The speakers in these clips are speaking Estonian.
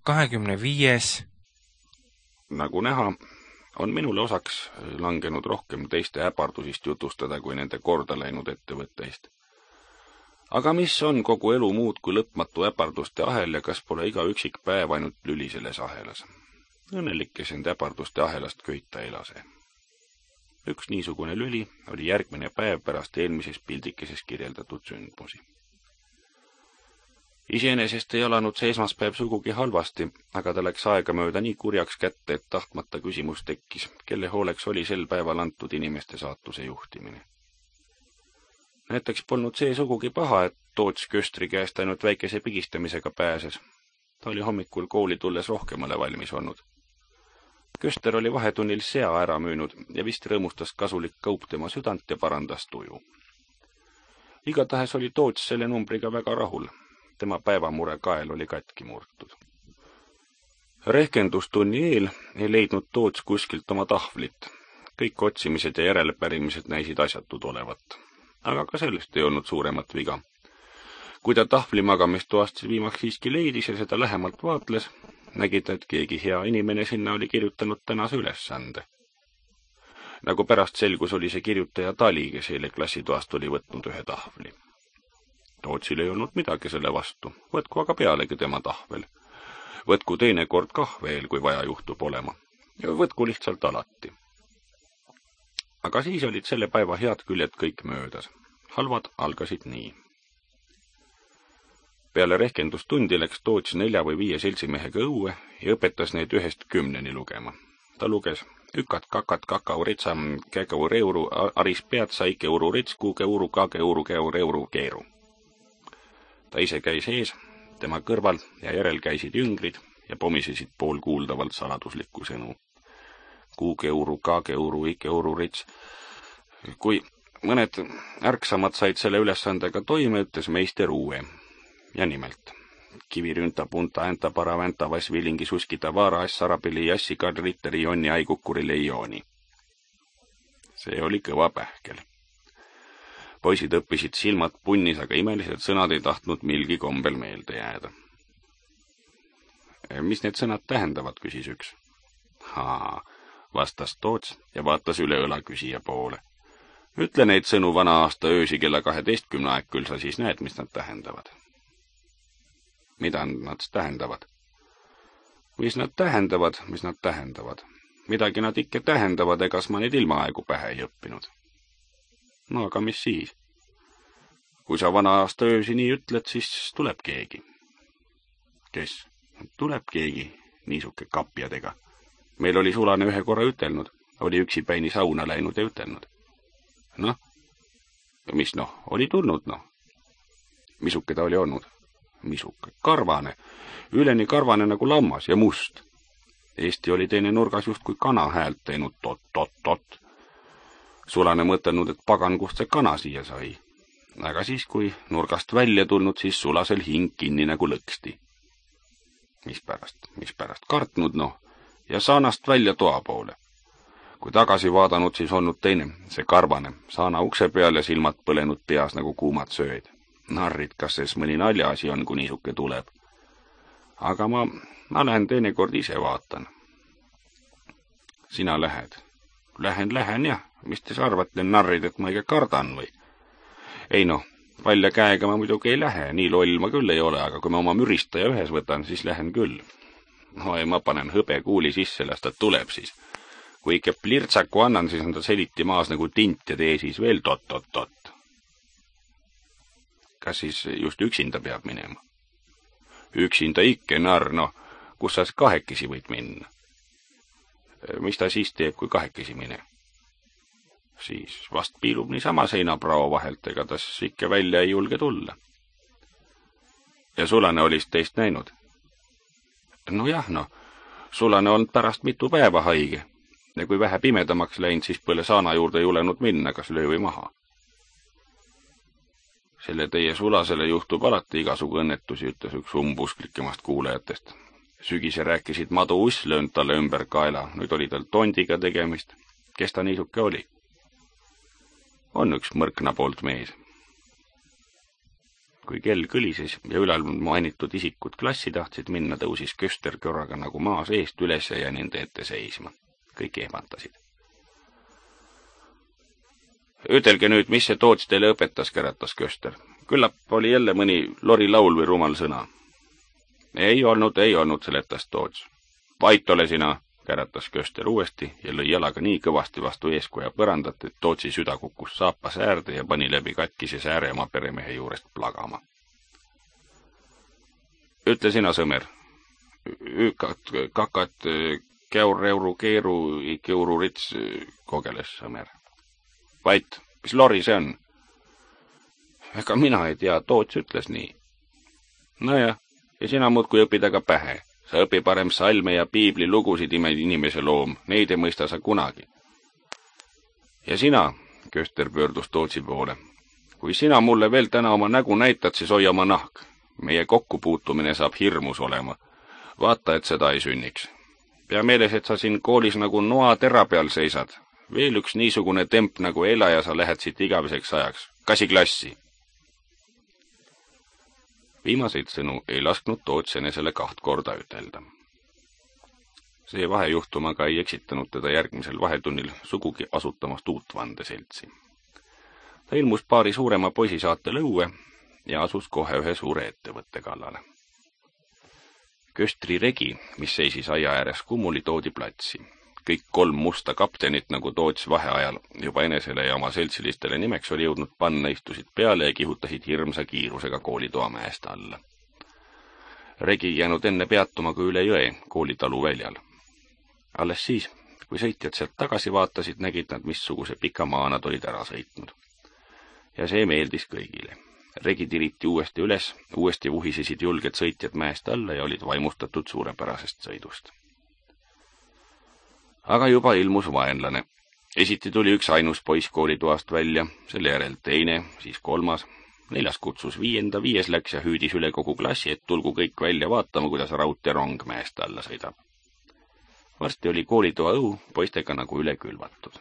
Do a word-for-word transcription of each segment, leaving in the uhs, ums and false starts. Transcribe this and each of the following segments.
kahekümne viies. Nagu näha, on minule osaks langenud rohkem teiste äpardusist jutustada kui nende korda läinud ettevõtteist. Aga mis on kogu elu muud kui lõpmatu äparduste ahel ja kas pole iga üksik päev ainult lüli selles ahelas? Õnnelik, kes end äparduste ahelast köita elase. Üks niisugune lüli oli järgmine päev pärast eelmises pildikeses kirjeldatud sündmusi. Iseenesest ei alanud see esmaspäev sugugi halvasti, aga ta läks aega mööda nii kurjaks kätte, et tahtmata küsimus tekkis, kelle hooleks oli sel päeval antud inimeste saatuse juhtimine. Näiteks polnud see sugugi paha, et Toots Köstri käest ainult väikese pigistamisega pääses. Ta oli hommikul kooli tulles rohkemale valmis olnud. Köster oli vahetunnil sea ära müünud ja vist rõõmustas kasulik kaup tema südant ja parandas tuju. Igatahes oli Toots selle numbriga väga rahul. Tema päevamure kael oli katki murtud. Rehkendustunni eel ei leidnud Toots kuskilt oma tahvlit. Kõik otsimised ja järelepärimised näisid asjatud olevat. Aga ka sellest ei olnud suuremat viga. Kui ta tahvli magamistoast viimaks siiski leidis ja seda lähemalt vaatles, nägi ta, et keegi hea inimene sinna oli kirjutanud tänase ülesande. Nagu pärast selgus, oli see kirjutaja Tali, kes eile klassitoast oli võtnud ühe tahvli. Tootsil ei olnud midagi selle vastu, võtku aga pealegi tema tahvel. Võtku teine kord kah veel, kui vaja juhtub olema. Võtku lihtsalt alati. Aga siis olid selle päeva head küljed kõik möödas. Halvad algasid nii. Peale rehkendustundi läks Toots nelja või viie seltsimehega õue ja õpetas neid ühest kümneni lugema. Ta luges ükat, kakat, kakau, ritsa, kägau, reuru, aris peatsa, ike, uru, rits, kuuge, uru, kage, uru, käu, reuru, keeru. Ta ise käis ees, tema kõrval ja järel käisid jüngrid ja pomisesid poolkuuldavalt saladuslikku sõnu. Kuuge, uru, kage, uru, ike, uru, rits. Kui mõned ärksamad said selle ülesandega toime, ütles meister uue. Ja nimelt, kivirünta, punta, änta, paravänta, vasvilingi, suskita, vaara, assarapili, jassi, kadritteri, jonni, aigukurile, jooni. See oli kõva pähkel. Poisid õppisid silmad punnis, aga imelised sõnad ei tahtnud milgi kombel meelde jääda. Mis need sõnad tähendavad, küsis üks. Haa, vastas Toots ja vaatas üle õla küsija poole. Ütle neid sõnu vana aasta öösi kella kaheteistkümne aeg, küll sa siis näed, mis nad tähendavad. Mida nad tähendavad? Mis nad tähendavad, mis nad tähendavad? Midagi nad ikka tähendavad, egas ma neid ilmaaegu pähe ei õppinud. No aga mis siis? Kui sa vana aasta öösi nii ütled, siis tuleb keegi. Kes? Tuleb keegi, niisuke kapjadega. Meil oli Sulane ühe korra ütelnud, oli üksipäini sauna läinud ja ütelnud. Noh, mis noh, oli tulnud noh. Misuke ta oli olnud? Misuke, karvane, üleni karvane nagu lammas ja must. Eesti oli teine nurgas just kui kana häält teinud tot-tot-tot. Sulane mõtelnud, et pagan, kust see kana siia sai. Aga siis, kui nurgast välja tulnud, siis Sulasel hing kinni nagu lõksti. Mis pärast, mis pärast kartnud, noh, ja saanast välja toa poole. Kui tagasi vaadanud, siis olnud teine, see karvane, saana ukse peal ja silmad põlenud peas nagu kuumad sööd. Narrid, kas sees mõni naljaasi on, kui niisuke tuleb. Aga ma, ma lähen teinekord ise vaatan. Sina lähed. Lähen, lähen, jah. Mis te arvate, narrid, et ma ikka kardan või? Ei noh, palja käega ma muidugi ei lähe, nii loll ma küll ei ole, aga kui ma oma müristaja ühes võtan, siis lähen küll. No ei, ma panen hõbe kuuli sisse, las ta tuleb siis. Kui ikka plirtsaku annan, siis on ta seliti maas nagu tint ja tee siis veel tot-tot-tot. Kas siis just üksinda peab minema? Üksinda ikke, narr, noh, kus sa kahekesi võid minna? Mis ta siis teeb, kui kahekesi mine? Siis vast piilub niisama seinaprao vahelt, ega tas ikka välja ei julge tulla. Ja Sulane olis teist näinud? No jah, noh, Sulane on pärast mitu päeva haige ja kui vähe pimedamaks läinud, siis põle saana juurde ei julenud minna, kas löövi maha. Selle teie Sulasele juhtub alati igasugu õnnetusi, ütles üks umbusklikemast kuulajatest. Sügise rääkisid madu uss löönud talle ümber kaela, nüüd oli tal tondiga tegemist. Kes ta niisuke oli? On üks mõrkna poolt mees. Kui kell kõlises ja ülal mainitud isikud klassi tahtsid minna, tõusis Köster korraga nagu maa seest üles ja nende ette seisma. Kõik ehmatasid. Ütelge nüüd, mis see Toots teile õpetas, käratas Köster. Küllap oli jälle mõni lori laul või rumal sõna. Ei olnud, ei olnud, seletas Toots. Vait ole sina, käratas Köster uuesti ja lõi jalaga nii kõvasti vastu eeskoja põrandat, et Tootsi süda kukkus saapa säärde ja pani läbi katkise sääre oma peremehe juurest plagama. Ütle sina, sõmer. Ükat, kakat, käur, euru, keeru, keuru, rits, kogeles sõmer. Vait, mis lori see on? Ega mina ei tea, Toots ütles nii. Nojah, ja sina muudkui õpid aga pähe. Sa õpi parem salme ja piibli lugusid imed inimese loom, neid ei mõista sa kunagi. Ja sina, Köster pöördus Tootsi poole, kui sina mulle veel täna oma nägu näitad, siis hoia oma nahk. Meie kokkupuutumine saab hirmus olema. Vaata, et seda ei sünniks. Pea meeles, et sa siin koolis nagu noa tera peal seisad. Veel üks niisugune temp nagu Ela ja sa lähed siit igaveseks ajaks. Kasi klassi. Viimaseid sõnu ei lasknud Toots enesele kaht korda ütelda. See vahejuhtum aga ei eksitanud teda järgmisel vahetunnil sugugi asutamast uut vandeseltsi. Ta ilmus paari suurema poisi saate lõue ja asus kohe ühe suure ettevõtte kallale. Köstri regi, mis seisis aia ääres kummuli, toodi platsi. Kõik kolm musta kaptenit, nagu Toots vaheajal juba enesele ja oma seltsilistele nimeks oli jõudnud panna, istusid peale ja kihutasid hirmsa kiirusega koolitoa mäest alla. Regi jäänud enne peatuma kui üle jõe koolitalu väljal. Alles siis, kui sõitjad sealt tagasi vaatasid, nägid nad, missuguse pika maa nad olid ära sõitnud. Ja see meeldis kõigile. Regi tiriti uuesti üles, uuesti vuhisesid julged sõitjad mäest alla ja olid vaimustatud suurepärasest sõidust. Aga juba ilmus vaenlane. Esiti tuli üks ainus poiss koolitoast välja, selle järel teine, siis kolmas. Neljas kutsus viienda, viies läks ja hüüdis üle kogu klassi, et tulgu kõik välja vaatama, kuidas raudteerong mäest alla sõidab. Varsti oli koolitoa õu poistega nagu üle külvatud.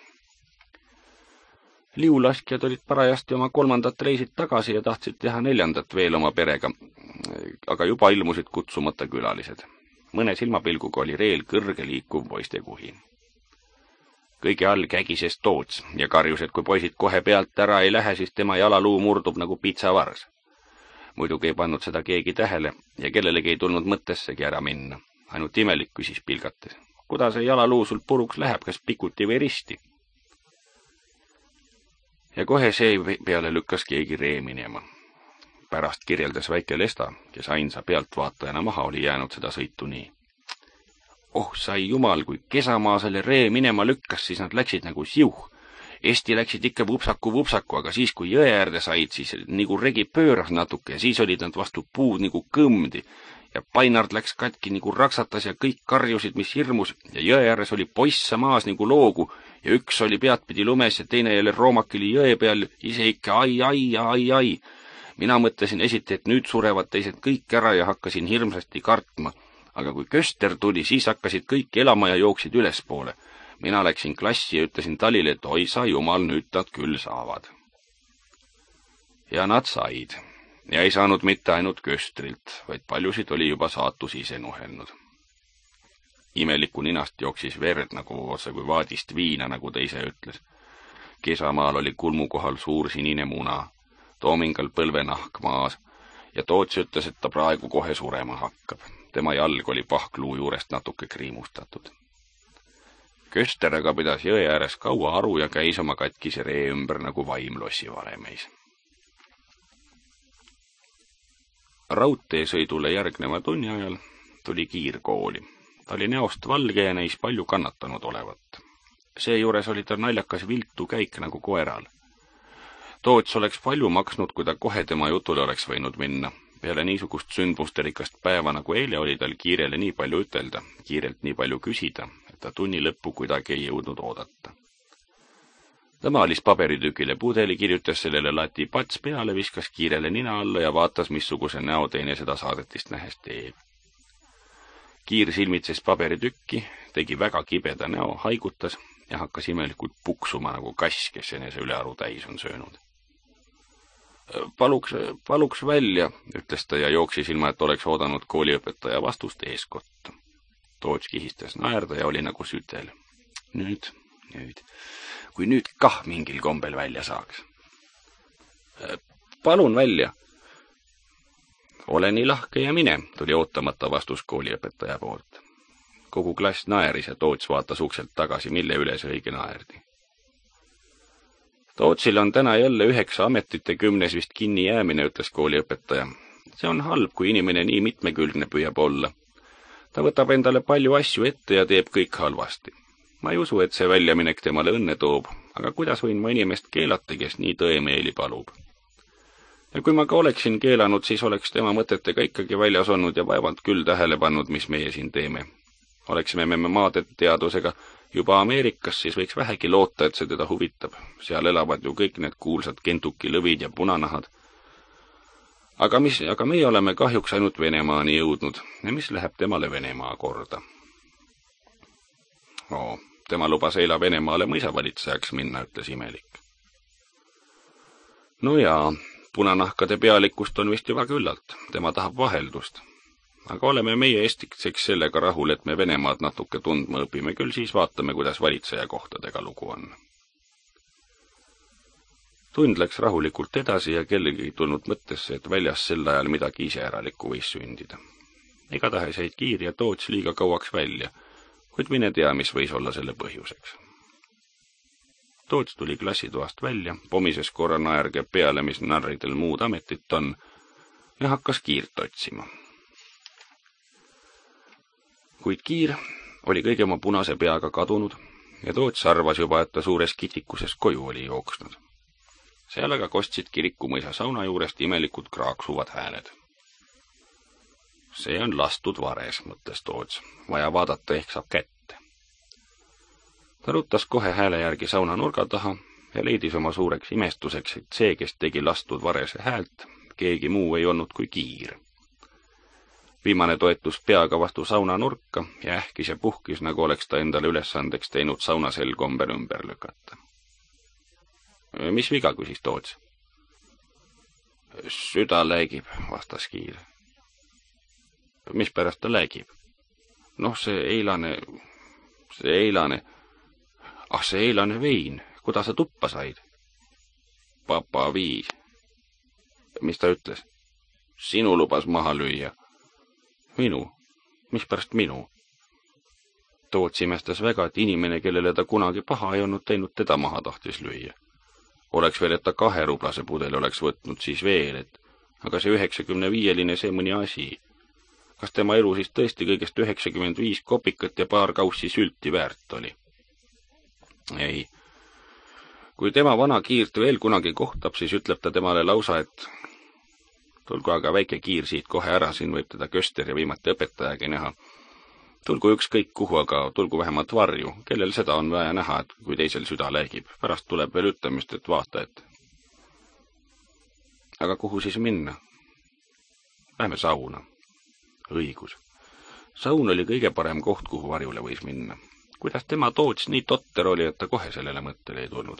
Liulaskjad olid parajasti oma kolmandat reisid tagasi ja tahtsid teha neljandat veel oma perega, aga juba ilmusid kutsumata külalised. Mõne silmapilguga oli reel kõrge liikuv poiste kuhi. Kõige all kägises Toots ja karjus, et kui poisid kohe pealt ära ei lähe, siis tema jalaluu murdub nagu pitsavars. Muidugi ei pannud seda keegi tähele ja kellelegi ei tulnud mõttessegi ära minna. Ainult imelik küsis pilgates. Kuidas see jalaluu sul puruks läheb, kas pikuti või risti? Ja kohe see peale lükkas keegi ree minema. Pärast kirjeldas väike Lesta, kes ainsa pealtvaatajana maha oli jäänud seda sõitu nii. Oh, sai jumal, kui kesamaa selle ree minema lükkas, siis nad läksid nagu siuh. Eesti läksid ikka vupsaku-vupsaku, aga siis, kui jõe äärde said, siis nagu regi pööras natuke ja siis olid nad vastu puud nagu kõmdi. Ja Painard läks katki nagu raksatas ja kõik karjusid, mis hirmus, ja jõe ääres oli poissa maas nagu loogu ja üks oli peadpidi lumes ja teine jälle roomakili jõe peal, ise ikka ai, ai, ai, ai. Mina mõtlesin esiti, et nüüd surevad teised kõik ära ja hakkasin hirmsasti kartma, aga kui Köster tuli, siis hakkasid kõik elama ja jooksid ülespoole. Mina läksin klassi ja ütlesin Talile, et oi sa jumal, nüüd nad küll saavad. Ja nad said. Ja ei saanud mitte ainult Köstrilt, vaid paljusid oli juba saatus ise nuhelnud. Imeliku ninast jooksis verd nagu otse kui vaadist viina, nagu ta ise ütles. Kesamaal oli kulmu kohal suur sinine muna, Toomingal põlvenahk maas ja Toots ütles, et ta praegu kohe surema hakkab. Tema jalg oli pahkluu juurest natuke kriimustatud. Köster aga pidas jõe ääres kaua aru ja käis oma katkise ree ümber nagu vaim lossi varemeis. Raudteesõidule järgneva tunni ajal tuli Kiir kooli. Ta oli näost valge ja näis palju kannatanud olevat. Seejuures oli ta naljakas viltu käik nagu koeral. Toots oleks palju maksnud, kui ta kohe tema jutule oleks võinud minna. Peale niisugust sündmusterikast päeva nagu eile oli tal Kiirele nii palju ütelda, Kiirelt nii palju küsida, et ta tunni lõppu kuidagi ei jõudnud oodata. Ta maalis paberitükile pudeli, kirjutas sellele lati pats peale, viskas Kiirele nina alla ja vaatas, missuguse näo teine seda saadetist nähes teeb. Kiir silmitses paberitükki, tegi väga kibeda näo, haigutas ja hakkas imelikult puksuma nagu kass, kes enese ülearu täis on söönud. Paluks, paluks välja, ütles ta ja jooksis ilma, et oleks oodanud kooliõpetaja vastust eeskotta. Toots kihistas naerda ja oli nagu sütel. Nüüd, nüüd, kui nüüd kah mingil kombel välja saaks. Palun välja. Ole nii lahke ja mine, tuli ootamata vastus kooliõpetaja poolt. Kogu klass naeris ja Toots vaatas ukselt tagasi, mille üle see õige naerdi. Tootsil on täna jälle üheksa ametite kümnes vist kinni jäämine, ütles kooliõpetaja. See on halb, kui inimene nii mitmekülgne püüab olla. Ta võtab endale palju asju ette ja teeb kõik halvasti. Ma ei usu, et see väljaminek temale õnne toob, aga kuidas võin ma inimest keelata, kes nii tõemeeli palub? Ja kui ma ka oleksin keelanud, siis oleks tema mõtetega ikkagi väljas olnud ja vaevalt küll tähele pannud, mis meie siin teeme. Oleksime me maadeteadusega juba Ameerikas, siis võiks vähegi loota, et see teda huvitab. Seal elavad ju kõik need kuulsad Kentuki lõvid ja punanahad. Aga, mis, aga meie oleme kahjuks ainult Venemaani jõudnud ja mis läheb temale Venemaa korda? Oo, tema lubas eila Venemaale mõisavalitsejaks minna, ütles imelik. No jaa, punanahkade pealikust on vist juba küllalt, tema tahab vaheldust. Aga oleme meie estikeseks sellega rahul, et me Venemaad natuke tundma õpime, küll siis vaatame, kuidas valitseja kohtadega lugu on. Tund läks rahulikult edasi ja kellegi ei tulnud mõttesse, et väljas sel ajal midagi iseäralikku võis sündida. Igatahes jäid Kiir ja Toots liiga kauaks välja, kuid mine tea, mis võis olla selle põhjuseks. Toots tuli klassitoast välja, pomises korra naerge peale, mis narridel muud ametit on, ja hakkas Kiirt otsima. Kuid Kiir oli kõige oma punase peaga kadunud ja Toots arvas juba, et ta suures kitikuses koju oli jooksnud. Seal aga kostsid kirikumõisa sauna juurest imelikud kraaksuvad hääled. See on lastud vares, mõtles Toots. Vaja vaadata, ehk saab kätte. Ta rutas kohe hääle järgi sauna nurga taha ja leidis oma suureks imestuseks, et see, kes tegi lastud varese häält, keegi muu ei olnud kui Kiir. Viimane toetus peaga vastu sauna nurka ja ähkis ja puhkis, nagu oleks ta endale ülesandeks teinud sauna sel komber ümber lükata. Mis viga, küsis Toots? Süda läigib, vastas Kiir. Mis pärast ta läigib? Noh, see eilane, see eilane, ah see eilane vein, kuda sa tuppa said? Papa viis. Mis ta ütles? Sinu lubas maha lüüa. Minu? Mis pärast minu? Toots imestas väga, et inimene, kellele ta kunagi paha ei olnud teinud, teda maha tahtis lüüa. Oleks veel, et ta kahe rublase pudeli oleks võtnud, siis veel, et aga see üheksakümne viieline see mõni asi. Kas tema elu siis tõesti kõigest üheksakümmend viis kopikat ja paar kaussi sülti väärt oli? Ei. Kui tema vana Kiirt veel kunagi kohtab, siis ütleb ta temale lausa, et tulgu aga väike Kiir siit kohe ära, siin võib teda köster ja viimati õpetajagi näha. Tulgu ükskõik kuhu, aga tulgu vähemalt varju, kellel seda on vaja näha, et kui teisel süda läigib. Pärast tuleb veel ütlemist, et vaata, et... Aga kuhu siis minna? Lähme sauna. Õigus. Saun oli kõige parem koht, kuhu varjule võis minna. Kuidas tema Toots nii totter oli, et ta kohe sellele mõttele ei tulnud.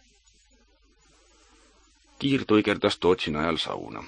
Kiir tuigerdas Tootsi najal sauna.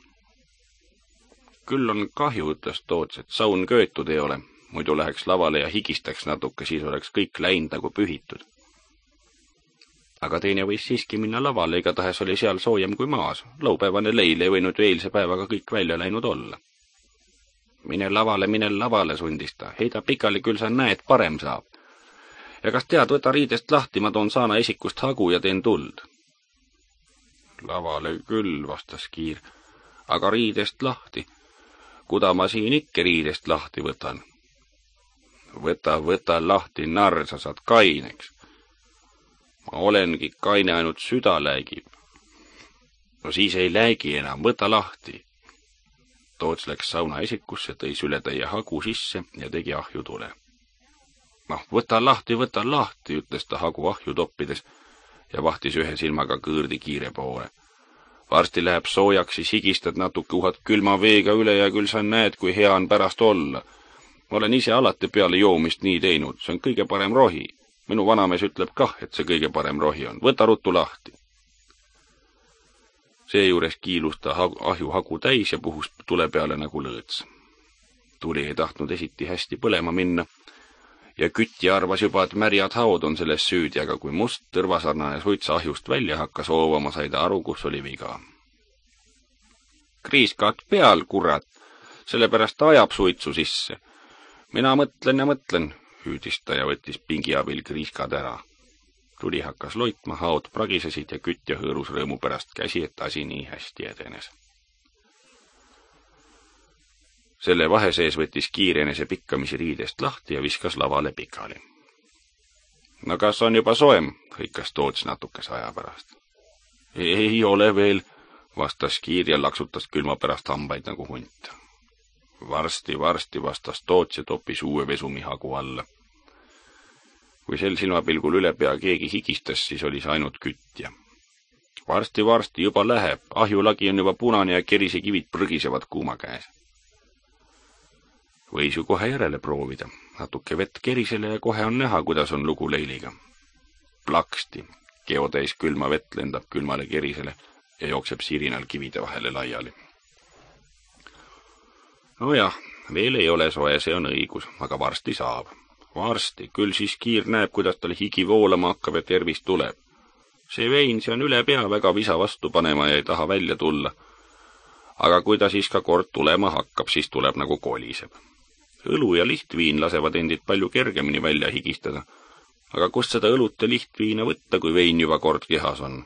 Küll on kahju, ütles Toots, et saun köetud ei ole. Muidu läheks lavale ja higistaks natuke, siis oleks kõik läinud nagu pühitud. Aga teine võis siiski minna lavale, igatahes oli seal soojem kui maas. Laupäevane leil ei võinud ju eilse päevaga kõik välja läinud olla. Mine lavale, mine lavale, sundis ta. Heida pikali, küll sa näed, parem saab. Ja kas tead, võta riidest lahti, ma toon saana esikust hagu ja teen tuld. Lavale küll, vastas Kiir, aga riidest lahti. Kuda ma siin ikke riidest lahti võtan? Võta, võta lahti, narr, sa saad kaineks. Ma olengi kaine, ainult süda läigib. No siis ei läigi enam, võta lahti. Toots läks sauna esikusse, tõi sületäie hagu sisse ja tegi ahju tule. Noh, võta lahti, võta lahti, ütles ta hagu ahju toppides ja vahtis ühe silmaga kõõrdi Kiire poole. Varsti läheb soojaks, siis higistad natuke, uhad külma veega üle ja küll sa näed, kui hea on pärast olla. Ma olen ise alati peale joomist nii teinud, see on kõige parem rohi. Minu vanamees ütleb kah, et see kõige parem rohi on. Võta ruttu lahti. Seejuures kiilus ta ahju hagu täis ja puhus tule peale nagu lõõts. Tuli ei tahtnud esiti hästi põlema minna ja kütti arvas juba, et märjad haod on selles süüdi, aga kui must tõrvasarnane suits ahjust välja hakkas hoovama, sai ta aru, kus oli viga. Kriiskad peal, kurat, sellepärast ta ajab suitsu sisse. Mina mõtlen ja mõtlen, hüüdis ta ja võttis pingi abil kriiskad ära. Tuli hakkas loitma, haod pragisesid ja kütt ja hõõrus rõõmu pärast käsi, et asi nii hästi edenes. Selle vahe sees võttis Kiir enese pikkamisi riidest lahti ja viskas lavale pikali. No kas on juba soem, hõikas Toots natukese aja pärast. Ei ole veel, vastas Kiir ja laksutas külma pärast hambaid nagu hunt. Varsti, varsti, vastas Toots ja toppis uue vesumi hagu alla. Kui sel silmapilgul üle pea keegi higistas, siis oli see ainult kütja. Varsti, varsti, juba läheb, ahjulagi on juba punane ja kerise kivid prõgisevad kuuma käes. Võis ju kohe järele proovida, natuke vett kerisele ja kohe on näha, kuidas on lugu leiliga. Plaksti, keotäis külma vett lendab külmale kerisele ja jookseb sirinal kivide vahele laiali. No jah, veel ei ole soe, see on õigus, aga varsti saab. Varsti, küll siis Kiir näeb, kuidas tal higi voolama hakkab ja tervis tuleb. See vein, see on üle pea väga visa vastu panema ja ei taha välja tulla. Aga kui ta siis ka kord tulema hakkab, siis tuleb nagu koliseb. Õlu ja lihtviin lasevad endid palju kergemini välja higistada, aga kust seda õlut ja lihtviina võtta, kui vein juba kord kehas on?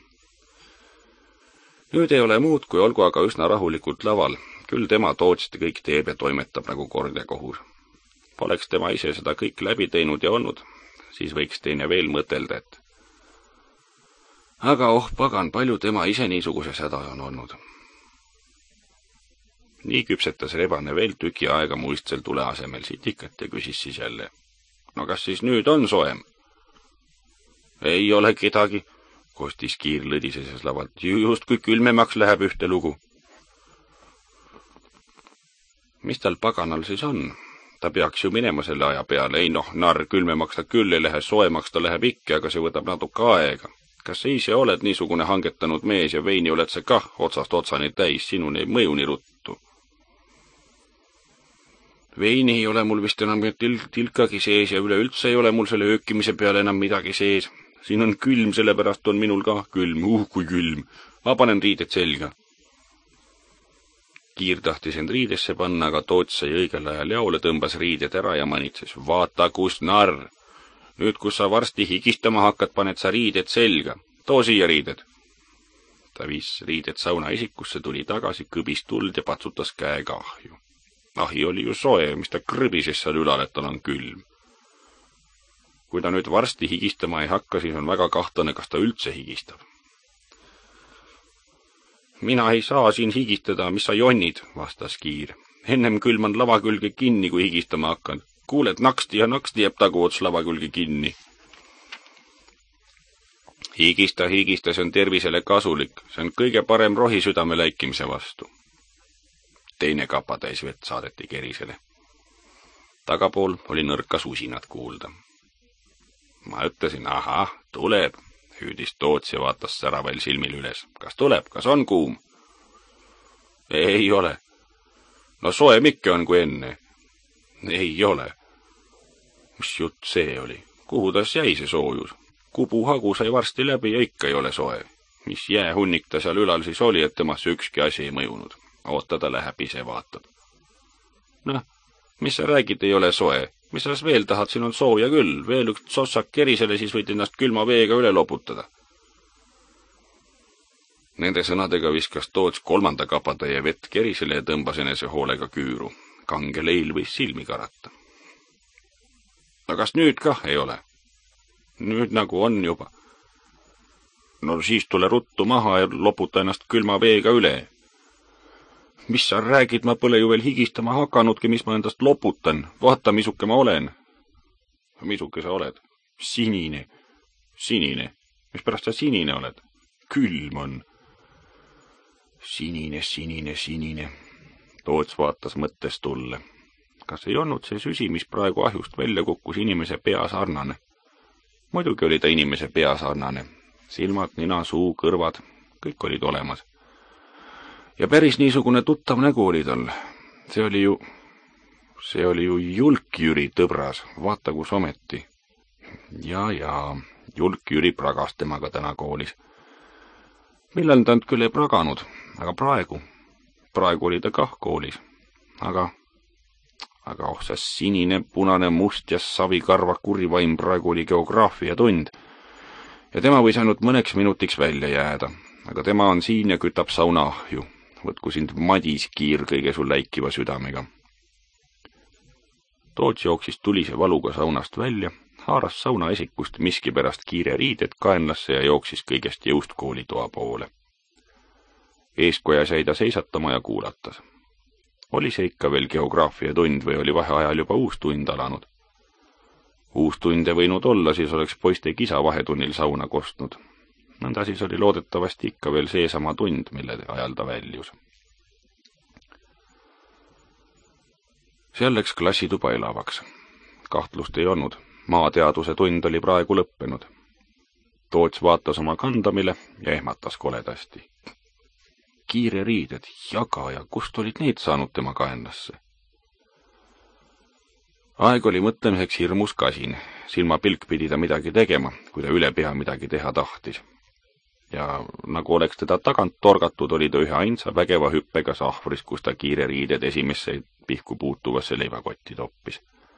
Nüüd ei ole muud, kui olgu aga üsna rahulikult laval, küll tema Tootsti kõik teeb ja toimetab nagu kord ja kohus. Poleks tema ise seda kõik läbi teinud ja olnud, siis võiks teine veel mõtelda, et aga oh pagan, palju tema ise niisuguse häda on olnud. Nii küpsetas rebane veel tüki aega muistsel tule asemel sitikat ja küsis siis jälle. No kas siis nüüd on soem? Ei ole kedagi, kostis Kiir lõdiseses lavalt. Just kui külmemaks läheb ühte lugu. Mis tal paganal siis on? Ta peaks ju minema selle aja peale. Ei noh, narr, külmemaks ta küll ei lähe, soemaks ta läheb ikka, aga see võtab natuke aega. Kas sa ise oled niisugune hangetanud mees ja veini oled sa kah otsast otsani täis, sinuni ei mõju nii ruttu? Veini ei ole mul vist enam til tilkagi sees ja üleüldse ei ole mul selle öökimise peale enam midagi sees. Siin on külm, sellepärast on minul ka külm. Uh, kui külm. Ma panen riided selga. Kiir tahtis end riidesse panna, aga Toots sai õigel ajal jaole, tõmbas riided ära ja manitses. Vaata, kus narr. Nüüd, kus sa varsti higistama hakkad, paned sa riided selga. Too siia riided. Ta viis riided sauna isikusse, tuli tagasi, kõbis tuld ja patsutas käega ahju. Ahi oli ju soe, mis ta krõbises seal ülal, et tal on külm. Kui ta nüüd varsti higistama ei hakka, siis on väga kahtlane, kas ta üldse higistab. Mina ei saa siin higistada, mis sa jonnid, vastas Kiir. Ennem külman lava külge kinni, kui higistama hakkan. Kuuled, naksti ja naksti jääb taguots lava külge kinni. Higista, higista, see on tervisele kasulik. See on kõige parem rohi südame läikimise vastu. Teine kapatäis vett saadeti kerisele. Tagapool oli nõrkas usinat kuulda. Ma ütlesin, ahah, tuleb, hüüdis Toots ja vaatas säraval silmil üles. Kas tuleb, kas on kuum? Ei ole. No soem ikka on kui enne. Ei ole. Mis jutt see oli? Kuhu tas jäi see soojus? Kubu hagu sai varsti läbi ja ikka ei ole soe. Mis jäähunnik ta seal ülal siis oli, et temasse ükski asi ei mõjunud. Oota, ta läheb ise vaatad. Noh, mis sa räägid, ei ole soe. Mis sa veel tahad, siin on sooja küll. Veel üks sossak kerisele, siis võid ennast külma veega üle loputada. Nende sõnadega viskas Toots kolmanda kapatäie vett kerisele ja tõmbas enese hoolega küüru. Kange leil võis silmi karata. No kas nüüd kah ei ole? Nüüd nagu on juba. No siis tule ruttu maha ja loputa ennast külma veega üle. Mis sa räägid, ma pole ju veel higistama hakanudki, mis ma endast loputan. Vaata, misuke ma olen. Misuke sa oled? Sinine. Sinine. Mis pärast sa sinine oled? Külm on. Sinine, sinine, sinine. Toots vaatas mõttes tulle. Kas ei olnud see süsi, mis praegu ahjust välja kukkus, inimese pea sarnane? Muidugi oli ta inimese pea sarnane. Silmad, nina, suu, kõrvad, kõik olid olemas. Ja päris niisugune tuttav nägu oli tal. See oli ju, see oli ju Julk Jüri tõbras, vaata kus ometi. Ja, ja, Julk Jüri pragas temaga täna koolis. Millal ta küll ei praganud, aga praegu, praegu oli ta kah koolis. Aga, aga oh see sinine, punane, must ja savikarva kurivaim praegu oli geograafia tund. Ja tema võis ainult mõneks minutiks välja jääda, aga tema on siin ja kütab sauna ahju. Võtku sind Madis kiir kõige sul läikiva südamega. Toots jooksis tulise valuga saunast välja, haaras sauna esikust miski pärast kiire riided kaenlasse ja jooksis kõigest jõust koolitoa poole. Eeskojas jäi ta seisatama ja kuulatas. Oli see ikka veel geograafia tund või oli vaheajal juba uus tund alanud? Uus tund ei võinud olla, siis oleks poiste kisa vahetunnil sauna kostnud. Nõnda siis oli loodetavasti ikka veel seesama tund, mille ajal ta väljus. Seal läks klassituba elavaks. Kahtlust ei olnud. Maateaduse tund oli praegu lõppenud. Toots vaatas oma kandamile ja ehmatas koledasti. Kiire riided, jaga ja kust olid need saanud tema kaenlasse? Aeg oli mõtlemiseks hirmus kasin. Silmapilk pidi ta midagi tegema, kui ta üle pea midagi teha tahtis. Ja nagu oleks teda tagant torgatud, oli ta ühe ainsa vägeva hüppega sahvris, kus ta kiire riided esimesse pihku puutuvasse leivakotti toppis.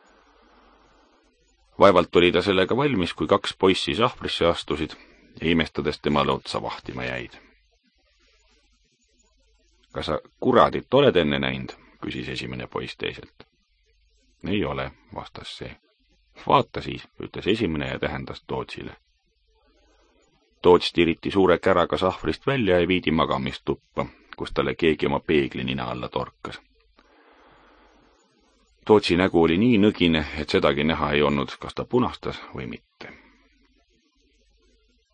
Vaevalt oli ta sellega valmis, kui kaks poissi sahvrisse astusid ja imestades temale otsa vahtima jäid. Kas sa kuradit oled enne näinud, küsis esimene poiss teiselt. Ei ole, vastas see. Vaata siis, ütles esimene ja tähendas Tootsile. Toots tiriti suure käraga sahvrist välja ja viidi magamistuppa, kus talle keegi oma peegli nina alla torkas. Tootsi nägu oli nii nõgine, et sedagi näha ei olnud, kas ta punastas või mitte.